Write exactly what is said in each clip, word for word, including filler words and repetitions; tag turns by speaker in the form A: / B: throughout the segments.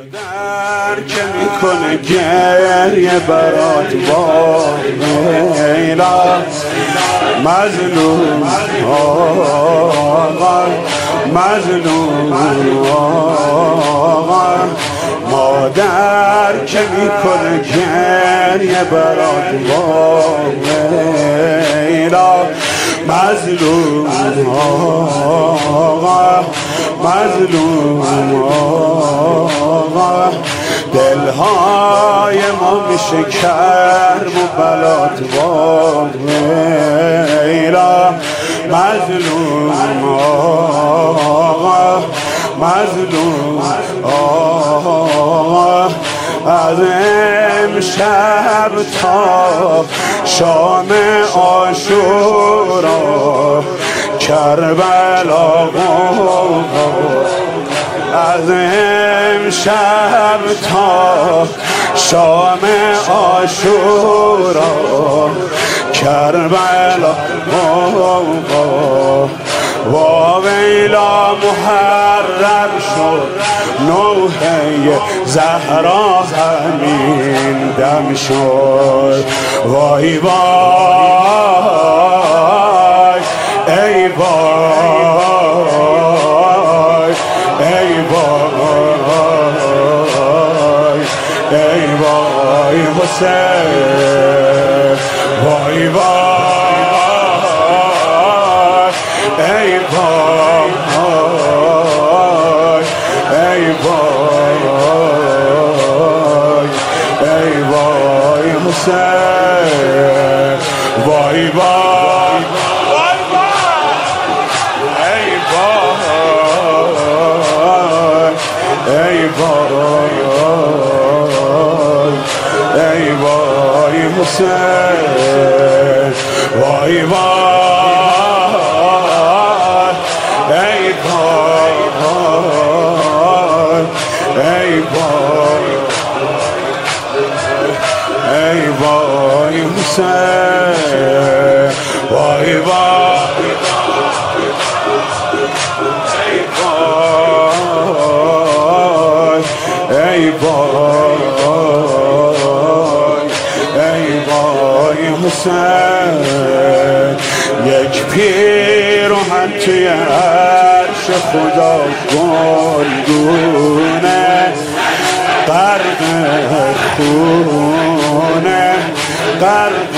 A: مادر که میکنه گریه برات واقعا مظلوم آقا مظلوم آقا مادر که میکنه گریه برات واقعا مظلوم آقا مظلوم آقا دلهای ما میشه کرب و بلات واقعا مظلوم آقا مظلوم آقا از امشب تا شام عاشورا کربلا از امشب تا شام عاشورا کربلا و ویلا محرر شد نوحه زهرا همین دم شد وای وای ای وای ای وای ای وای حسین وای وای ای وای ای وای ای وای حسین وای وای ای وای ای وای ای وای حسین وای وای ای وای ای وای ای وای حسین وای وای ای وای ای وای ای وای حسین یک پیراهن توی عرش خدا گلگونه غرق خونه غرق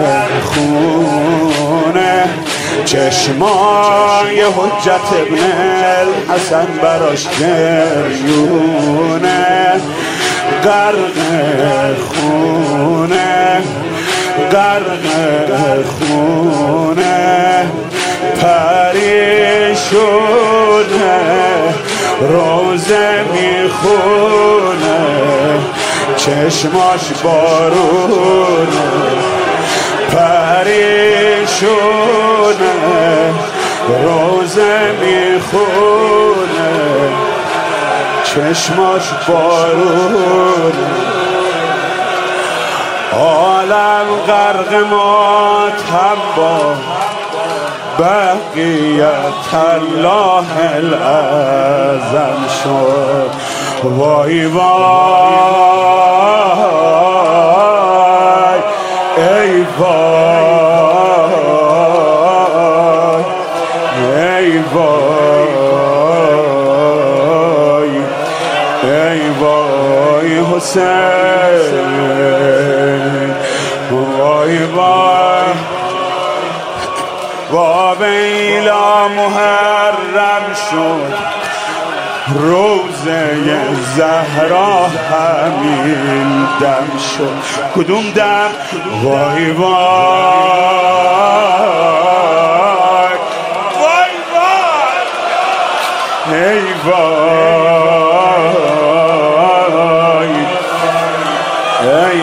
A: خونه چشمای حجت ابن الحسن براش گریونه غرق خونه غرق خونه پری شده روزه میخونه چشماش بارونه پری شده روزه میخونه چشماش بارونه عالم غرق ماتم با بقیت الله الاعظم شد وای وای ای وای ای وای ای وای حسین وای وای و ویلا محرم شد روزه زهرا همین دم شد کدوم دم وای وای وای وای ای وای ای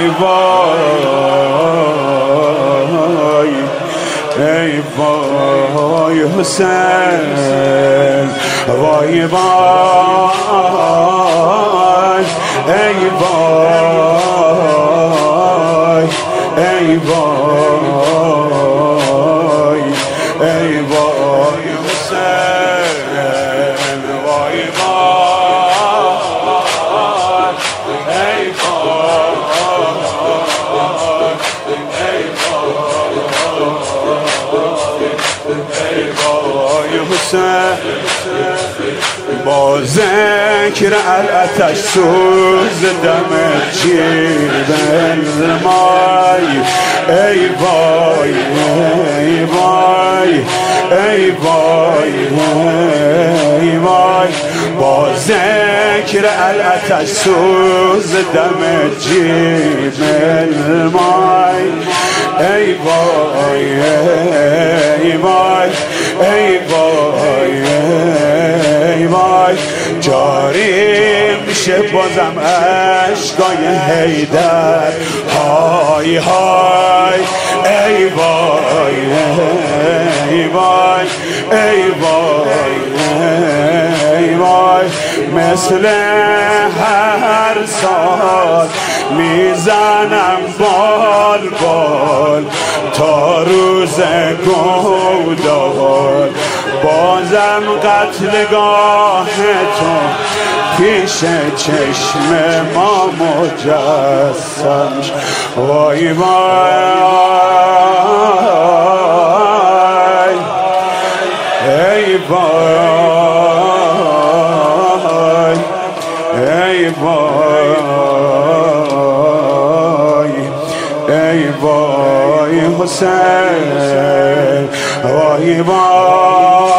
A: وای ای وای حسین وای وای ای وای ای وای ای وای حسین وای وای با ذکر الاتش سوز دم جیب المای ای وای ای وای ای وای ای وای با ذکر الاتش سوز دم جیب المای ای وای ای وای ای وای ای وای جاری میشه بازم عشقای حیدر های های ای وای ای وای ای وای ای وای مثل هر سال میزنم بال بال تا روز گودال بازم قتلگاه تو پیش چشم ما مجسم وای وای ای وای ای وای ای وای حسین وای وای